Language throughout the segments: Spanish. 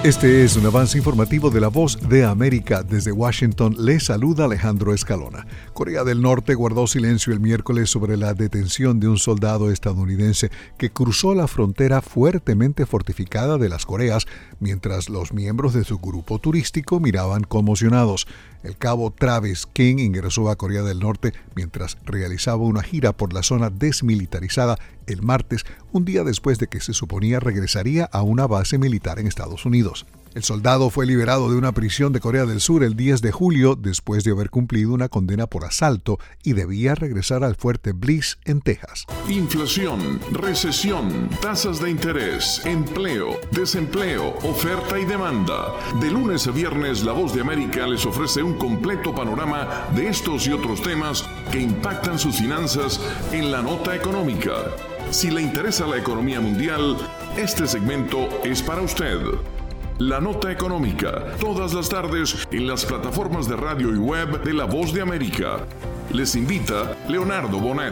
Este es un avance informativo de La Voz de América. Desde Washington le saluda Alejandro Escalona. Corea del Norte guardó silencio el miércoles sobre la detención de un soldado estadounidense que cruzó la frontera fuertemente fortificada de las Coreas, mientras los miembros de su grupo turístico miraban conmocionados. El cabo Travis King ingresó a Corea del Norte mientras realizaba una gira por la zona desmilitarizada el martes, un día después de que se suponía regresaría a una base militar en Estados Unidos. El soldado fue liberado de una prisión de Corea del Sur el 10 de julio después de haber cumplido una condena por asalto y debía regresar al fuerte Bliss en Texas. Inflación, recesión, tasas de interés, empleo, desempleo, oferta y demanda. De lunes a viernes, La Voz de América les ofrece un completo panorama de estos y otros temas que impactan sus finanzas en la nota económica. Si le interesa la economía mundial, este segmento es para usted. La Nota Económica, todas las tardes en las plataformas de radio y web de La Voz de América. Les invita Leonardo Bonet.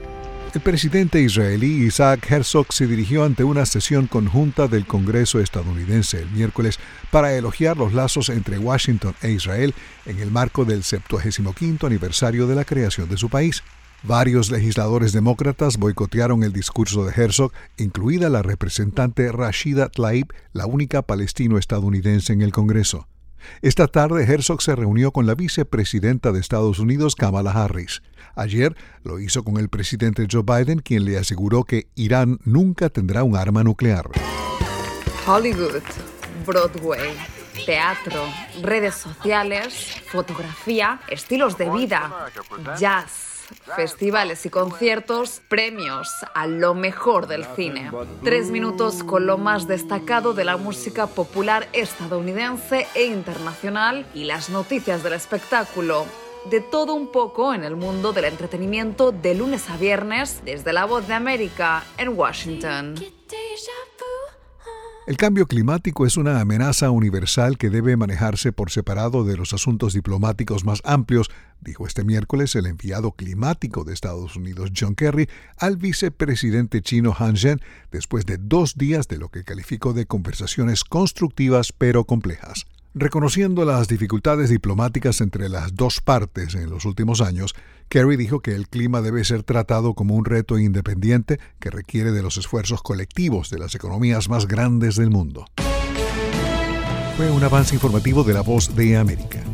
El presidente israelí Isaac Herzog se dirigió ante una sesión conjunta del Congreso estadounidense el miércoles para elogiar los lazos entre Washington e Israel en el marco del 75º aniversario de la creación de su país. Varios legisladores demócratas boicotearon el discurso de Herzog, incluida la representante Rashida Tlaib, la única palestino-estadounidense en el Congreso. Esta tarde, Herzog se reunió con la vicepresidenta de Estados Unidos, Kamala Harris. Ayer lo hizo con el presidente Joe Biden, quien le aseguró que Irán nunca tendrá un arma nuclear. Hollywood, Broadway, teatro, redes sociales, fotografía, estilos de vida, jazz, festivales y conciertos, premios a lo mejor del cine. 3 minutos con lo más destacado de la música popular estadounidense e internacional y las noticias del espectáculo. De todo un poco en el mundo del entretenimiento de lunes a viernes desde La Voz de América en Washington. El cambio climático es una amenaza universal que debe manejarse por separado de los asuntos diplomáticos más amplios, dijo este miércoles el enviado climático de Estados Unidos, John Kerry, al vicepresidente chino Han Zheng, después de 2 días de lo que calificó de conversaciones constructivas pero complejas. Reconociendo las dificultades diplomáticas entre las dos partes en los últimos años, Kerry dijo que el clima debe ser tratado como un reto independiente que requiere de los esfuerzos colectivos de las economías más grandes del mundo. Fue un avance informativo de La Voz de América.